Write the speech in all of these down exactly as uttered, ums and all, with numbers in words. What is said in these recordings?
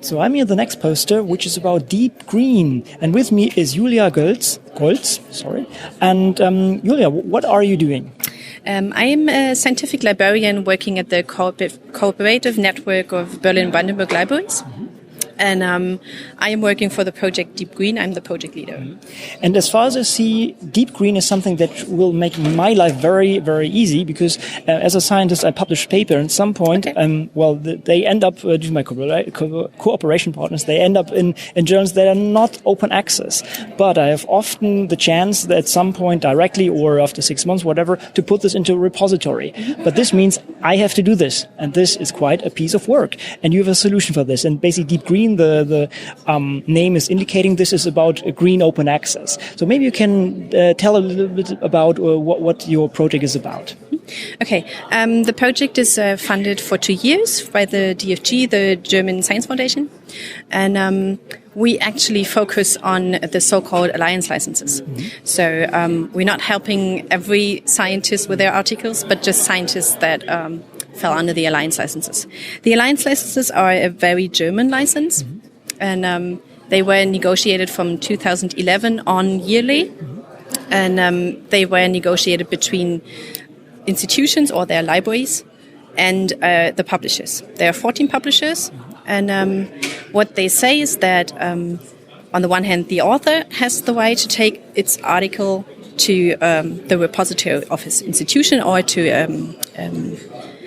So I'm here at the next poster, which is about deep green. And with me is Julia Goltz, Goltz sorry. And um, Julia, what are you doing? Um, I am a scientific librarian working at the co- cooperative network of Berlin-Brandenburg libraries. Mm-hmm. And um, I am working for the project Deep Green. I'm the project leader. Mm-hmm. And as far as I see, Deep Green is something that will make my life very, very easy because uh, as a scientist, I publish paper. And at some point, okay. um, well, the, they end up, uh, due to my co- co- cooperation partners, they end up in, in journals that are not open access. But I have often the chance that at some point directly or after six months, whatever, to put this into a repository. Mm-hmm. But this means I have to do this. And this is quite a piece of work. And you have a solution for this. And basically, Deep Green, the, the um, name is indicating this is about uh, green open access. So maybe you can uh, tell a little bit about uh, what, what your project is about. Okay. Um, the project is uh, funded for two years by the D F G, the German Science Foundation. And um, we actually focus on the so-called alliance licenses. Mm-hmm. So um, we're not helping every scientist with their articles, but just scientists that um, fell under the alliance licenses. The alliance licenses are a very German license. Mm-hmm. And um, they were negotiated from two thousand eleven on yearly. Mm-hmm. And um, they were negotiated between institutions or their libraries and uh, the publishers. There are fourteen publishers. And um, what they say is that, um, on the one hand, the author has the right to take its article to um, the repository of his institution or to um, um,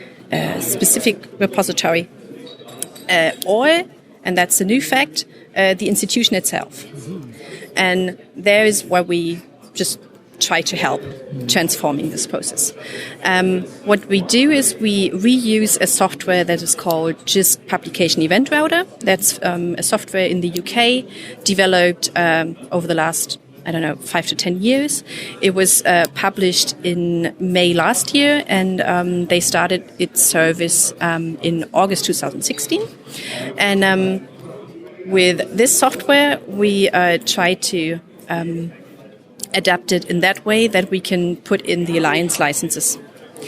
a specific repository. Uh, or, and that's a new fact, uh, the institution itself. Mm-hmm. And there is where we just try to help transforming this process. Um, what we do is we reuse a software that is called JISC Publication Event Router. That's um, a software in the U K developed um, over the last, I don't know, five to ten years. It was uh, published in May last year, and um, they started its service um, in August two thousand sixteen. And um, with this software, we uh, try to um, adapt it in that way that we can put in the alliance licenses.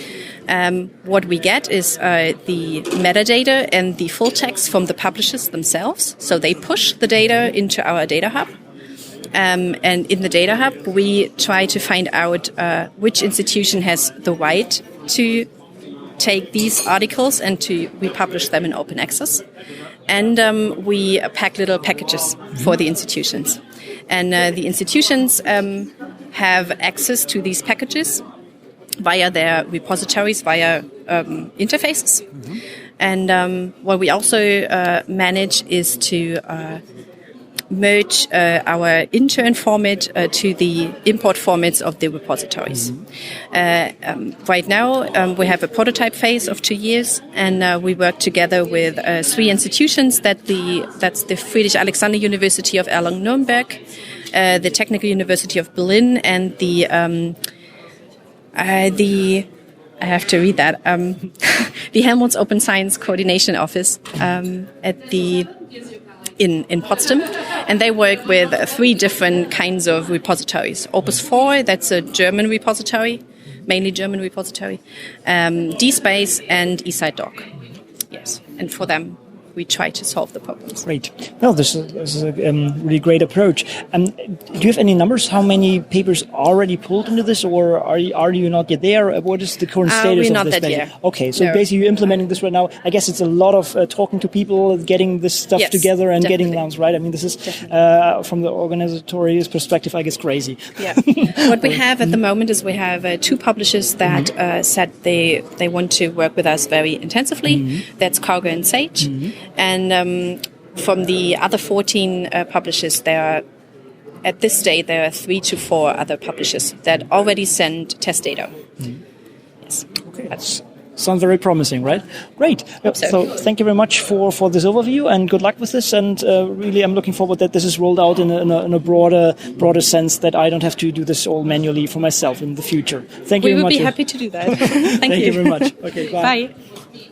Um, what we get is uh, the metadata and the full text from the publishers themselves. So they push the data into our data hub. Um, and in the data hub, we try to find out uh, which institution has the right to take these articles and to republish them in open access. And um, we pack little packages for the institutions. And uh, the institutions um, have access to these packages via their repositories, via um, interfaces. Mm-hmm. And um, what we also uh, manage is to uh, merge uh, our intern format uh, to the import formats of the repositories. Mm-hmm. Uh, um, right now, um, we have a prototype phase of two years, and uh, we work together with uh, three institutions. That the that's the Friedrich Alexander University of Erlangen-Nuremberg, uh, the Technical University of Berlin, and the um, uh, the I have to read that um, the Helmholtz Open Science Coordination Office um, at the. In, in Potsdam, and they work with three different kinds of repositories. Opus four, that's a German repository, mainly German repository, um, DSpace and eSciDoc. Yes, and for them, we try to solve the problems. Great. Well, this is, this is a um, really great approach. Um, do you have any numbers? How many papers already pulled into this, or are you, are you not yet there? What is the current uh, status we're of not this? that Basically? yet. Okay, so no. basically you're implementing this right now. I guess it's a lot of uh, talking to people, getting this stuff yes, together and definitely. getting rounds, right? I mean, this is, uh, from the organizatory perspective, I guess, crazy. Yeah. What we have at the moment is we have uh, two publishers that mm-hmm. uh, said they, they want to work with us very intensively. Mm-hmm. That's Kauger and Sage. Mm-hmm. And um, from the other fourteen uh, publishers, there are, at this stage, there are three to four other publishers that already send test data. Mm-hmm. Yes. Okay. That's, sounds very promising, right? Great. So. so thank you very much for, for this overview, and good luck with this. And uh, really, I'm looking forward that this is rolled out in a, in a, in a broader broader sense, that I don't have to do this all manually for myself in the future. Thank we you very much. We would be happy to do that. Thank, Thank you. you very much. Okay, bye. Bye.